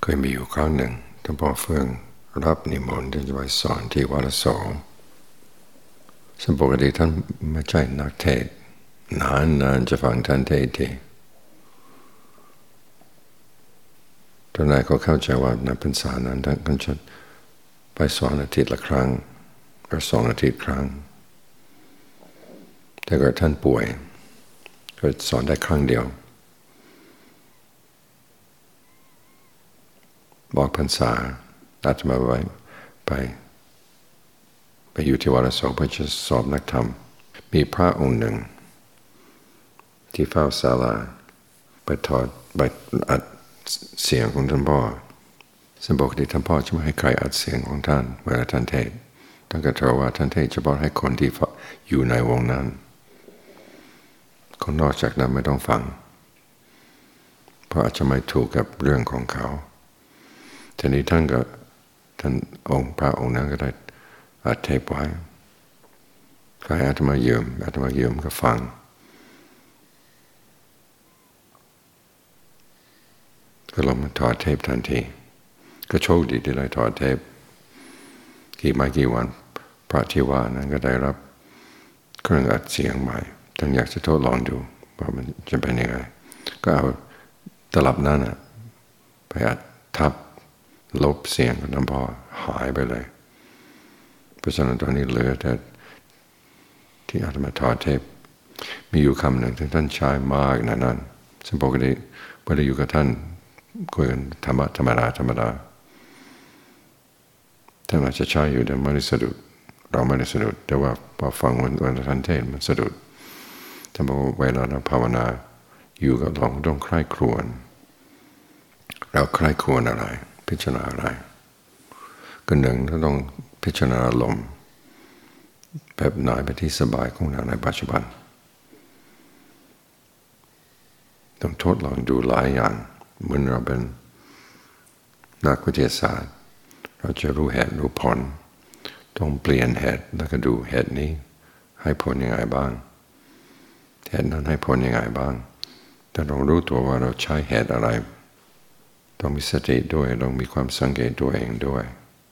เคยมีอยู่ครั้งหนึ่งท่านพ่อเฟื่องรับนิมนต์ที่จะไปสอนที่วัดโสซึ่งปกติท่านไม่ใช่นักเทศน์นานจะฟังท่านเทศน์ทีตอนแรกก็เข้าใจว่าในพรรษานั้นท่านจะไปสอนอาทิตย์ละครั้งหรือ2 อาทิตย์ครั้งแต่ก็ท่านป่วยก็สอนได้ครั้งเดียวบอกพรรษาอาตมาไว้ไปอยู่ที่วัดโสเพื่อจะสอบนักธรรมมีพระองค์หนึ่งที่เฝ้าศาลาไปอัดเสียงของท่านพ่อซึ่งปกติท่านพ่อจะไม่ให้ใครอัดเสียงของท่านเวลาท่านเทศน์ท่านก็ถือว่าท่านเทศน์เฉพาะให้คนที่อยู่ในวงนั้นคนนอกจากนั้นไม่ต้องฟังเพราะอาจจะไม่ถูกกับเรื่องของเขาทีนี้ท่านองค์พระองค์นั้นก็ได้อัดเทปไว้ใครอาตมายืมก็ฟังก็ลงมาถอดเทปทันทีก็โชคดีที่ได้ถอดเทปไม่กี่วันพระที่ว่านั้นก็ได้รับเครื่องอัดเสียงใหม่ท่านอยากจะทดลองดูว่ามันจะเป็นยังไงก็เอาตลับนั้นไปอัดทับลบเสียงของท่านพ่อหายไปเลยเพราะฉะนั้นตอนนี้เหลือแต่ที่อาตมาถอดเทปมีอยู่คำหนึ่งที่ท่านใช้มากนั้นซึ่งปกติเวลาอยู่กับท่านคุยกันธรรมดาท่านอาจจะใช้อยู่แต่ไม่ได้สะดุดเราไม่ได้สะดุดแต่ว่าพอฟังวันท่านเทศมันสะดุดท่านบอกว่าเวลาเราภาวนาอยู่กับเราต้องใคร่ครวญเราใคร่ครวญอะไรพิจารณาอะไรก็หนึ่งเราต้องพิจารณาลมแบบไหนไปที่สบายของเราในปัจจุบันต้องทดลองดูหลายอย่างเหมือนเราเป็นนักวิทยาศาสตร์เราจะรู้เหตุรู้ผลต้องเปลี่ยนเหตุแล้วก็ดูเหตุนี้ให้ผลยังไงบ้างเหตุนั้นให้ผลยังไงบ้างแต่ต้องรู้ตัวว่าเราใช้เหตุอะไรต้องมีสติด้วยต้องมีความสังเกตตัวเองด้วย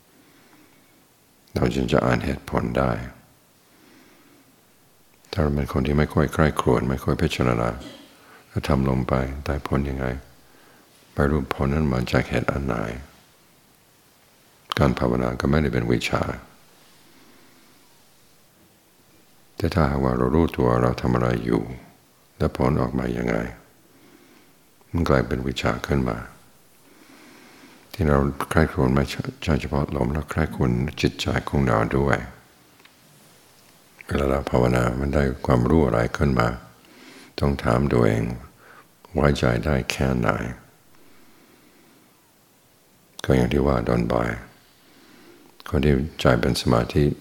เราจึงจะอ่านเหตุผลได้ถ้าเราเป็นคนที่ไม่ค่อยใคร่ครวญไม่ค่อยพิจารณาถ้าทำลงไปได้ผลยังไงไม่รู้ผลนั้นมาจากเหตุอันไหนการภาวนาก็ไม่ได้เป็นวิชาแต่ถ้าหากว่าเรารู้ตัวเราทำอะไรอยู่และผลออกมายังไงมันกลายเป็นวิชาขึ้นมาที่เราใคร่ครวญไม่ใช่เฉพาะลมเราใคร่ครวญจิตใจของเราด้วยเวลาเราภาวนามันได้ความรู้อะไรขึ้นมาต้องถามตัวเองไว้ใจได้แค่ไหนก็อย่างที่ว่าตอนบ่ายคนที่ใจเป็นสมาธิ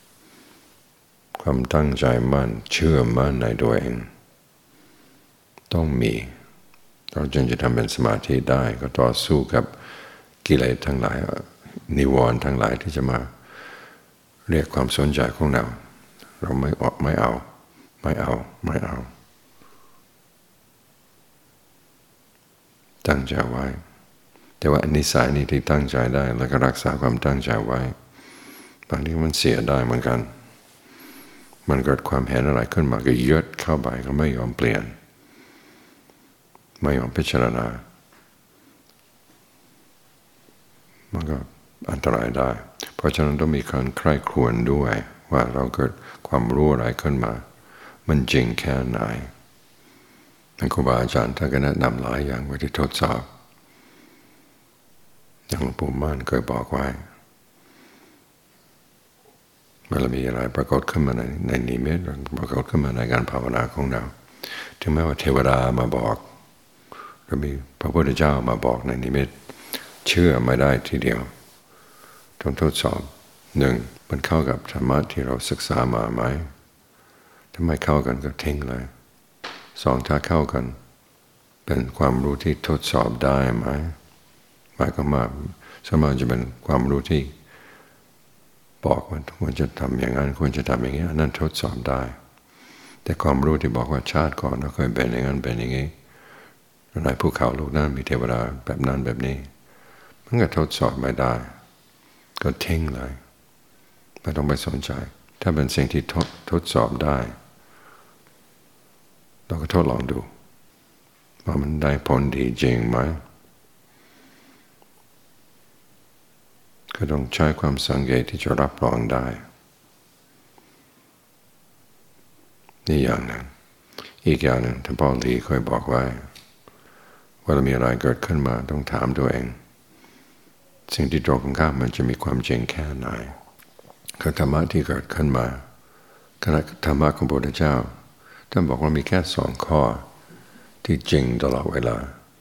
ความตั้งใจมั่นเชื่อมั่นในตัวเองต้องมีเราจึงจะทำเป็นสมาธิได้ก็ต่อสู้กับกิเลสทั้งหลายนิวรณ์ทั้งหลายที่จะมาเรียกความสนใจของเราไม่เอาตั้งใจไว้แต่ว่านิสัยนี้ที่ตั้งใจได้แล้วก็รักษาความตั้งใจไว้บางทีมันเสียได้เหมือนกันมันเกิดความเห็นอะไรขึ้นมาก็ยึดเข้าไปก็ไม่ยอมเปลี่ยนไม่ยอมพิจารณามันก็อันตรายได้เพราะฉะนั้นต้องมีการใคร่ครวญด้วยว่าเราเกิดความรู้อะไรขึ้นมามันจริงแค่ไหนครูบาอาจารย์ท่านก็แนะนำหลายอย่างไว้ที่ทดสอบอย่างหลวงปู่มั่นเคยบอกไว้เวลามีอะไรปรากฏขึ้นมาในนิมิตปรากฏขึ้นมาในการภาวนาของเราถึงแม้ว่าเทวดามาบอกหรือมีพระพุทธเจ้ามาบอกในนิมิตเชื่อไม่ได้ทีเดียวต้องทดสอบหนึ่งมันเข้ากับธรรมะที่เราศึกษามาไหมถ้าไม่เข้ากันก็ทิ้งเลยสองถ้าเข้ากันเป็นความรู้ที่ทดสอบได้ไหมหมายความว่าสมมติจะเป็นความรู้ที่บอกว่าควรจะทำอย่างนั้นควรจะทำอย่างนี้นั่นทดสอบได้แต่ความรู้ที่บอกว่าชาติก่อนเราเคยเป็นอย่างนั้นเป็นอย่างนี้ในภูเขาลูกนั้นมีเทวดาแบบนั้นแบบนี้มันก็ทดสอบไม่ได้ก็ทิ้งเลยไม่ต้องไปสนใจถ้าเป็นสิ่งที่ทดสอบได้เราก็ทดลองดูว่ามันได้ผลดีจริงไหมก็ต้องใช้ความสังเกตที่จะรับรองได้นี่อย่างหนึ่งอีกอย่างหนึ่งท่านพ่อหลีเคยบอกไว้ว่ามีอะไรเกิดขึ้นมาต้องถามตัวเองสิ่งที่ตรงกันข้ามมันจะมีความจริงแค่ไหนคือธรรมะที่เกิดขึ้นมาขณะธรรมะของพระพุทธเจ้าท่านบอกว่ามีแค่2 ข้อที่จริงตลอดเวลา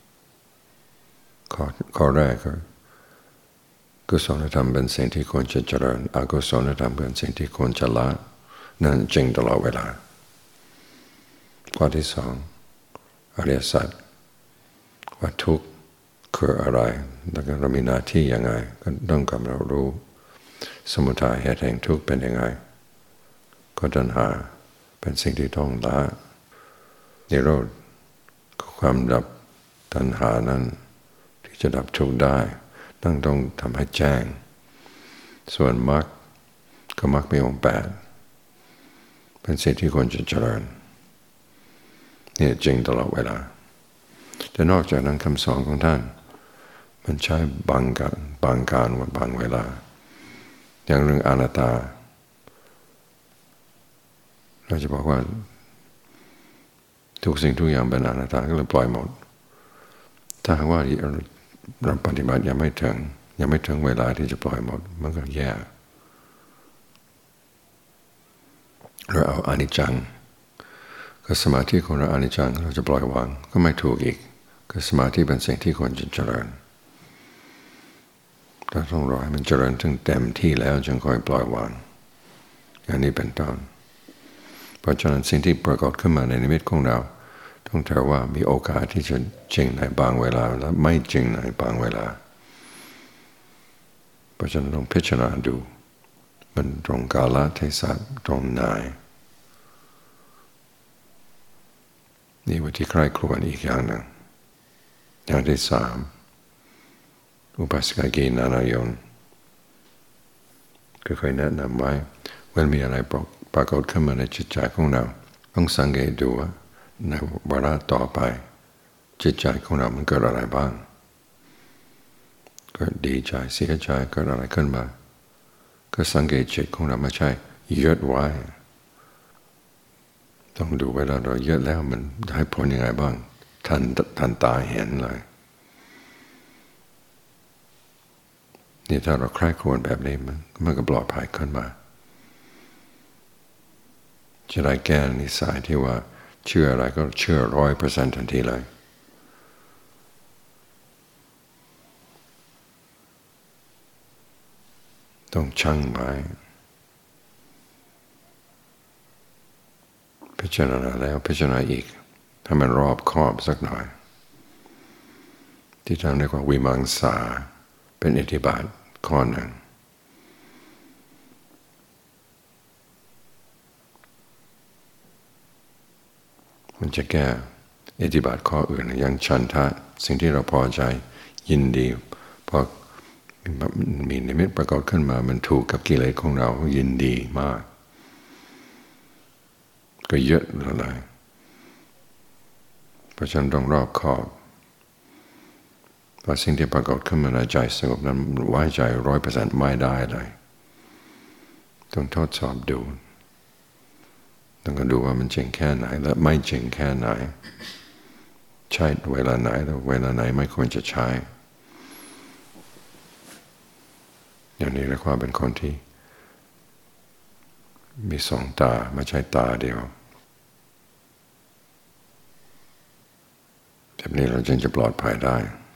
ข้อแรกก็กุศลธรรมเป็นสิ่งที่ควรจะเจริญอกุศลธรรมเป็นสิ่งที่ควรจะละนั่นจริงตลอดเวลาข้อที่2อริยสัจว่าทุกข์คืออะไรแล้วก็เรามีหน้าที่ยังไงก็ต้องกำหนดรู้สมุทัยเหตุแห่งทุกข์เป็นยังไงก็ตัณหาเป็นสิ่งที่ต้องละนิโรธความดับตัณหานั้นที่จะดับทุกข์ได้ต้องทำให้แจ้งส่วนมรรคก็มรรคมีองค์8เป็นสิ่งที่ควรจะเจริญนี่จริงตลอดเวลาแต่นอกจากนั้นคำสอนของท่านมันใช้บางการว่าบางเวลาอย่างเรื่องอนัตตาเราจะบอกว่าทุกสิ่งทุกอย่างเป็นอนัตตาก็เลยปล่อยหมดถ้าหากว่าเราปฏิบัติยังไม่ถึงเวลาที่จะปล่อยหมดมันก็แย่เราเอาอนิจจังก็สมาธิของเราอนิจจังเราจะปล่อยวางก็ไม่ถูกอีกก็สมาธิเป็นสิ่งที่ควรจะเจริญเราต้องรอให้มันเจริญถึงเต็มที่แล้วจึงค่อยปล่อยวางอย่างนี้เป็นต้นเพราะฉะนั้นสิ่งที่ปรากฏขึ้นมาในนิมิตของเราต้องถือว่ามีโอกาสที่จะจริงในบางเวลาและไม่จริงในบางเวลาเพราะฉะนั้นต้องพิจารณาดูมันตรงกาลเทศะตรงไหนนี่วิธีใคร่ครวญอีกอย่างหนึ่งอย่างที่3อุปาสิกาเกณฑ์นานายนก็เคยแนะนำไว้เมื่อมีอะไรปรากฏขึ้นมาในจิตใจของเราต้องสังเกตดูว่าในวาระต่อไปจิตใจของเรามันเกิดอะไรบ้างเกิดดีใจเสียใจเกิดอะไรขึ้นมาก็สังเกตจิตของเราไม่ใช่ยึดไว้ต้องดูเวลาเรายึดแล้วมันได้ผลยังไงบ้างทันตาเห็นเลยนี่ถ้าเราใคร่ครวญแบบนี้มันก็ปลอดภัยขึ้นมาจะได้แก้นิสัยที่ว่าเชื่ออะไรก็เชื่อ100%ทันทีเลยต้องชั่งไว้พิจารณาแล้วพิจารณาอีกถ้ามันรอบคอบสักหน่อยที่ท่านเรียกว่าวิมังสาเป็นอิทธิบาทข้อหนึ่งมันจะแก้อิทธิบาทข้ออื่นอย่างฉันทะสิ่งที่เราพอใจยินดีพอมีนิมิตปรากฏขึ้นมามันถูกกับกิเลสของเรายินดีมากก็เยอะเลยเพราะฉะนั้นต้องรอบคอบว่าสิ่งที่ปรากฏขึ้นมาในใจสงบนั้นไว้ใจ100%ไม่ได้เลยต้องทดสอบดูต้องก็ดูว่ามันจริงแค่ไหนและไม่จริงแค่ไหนใช่เวลาไหนแล้วเวลาไหนไม่ควรจะใช้อย่างนี้เรียกว่าเป็นคนที่มี2 ตาไม่ใช่ตาเดียวแบบนี้เราจึงจะปลอดภัยได้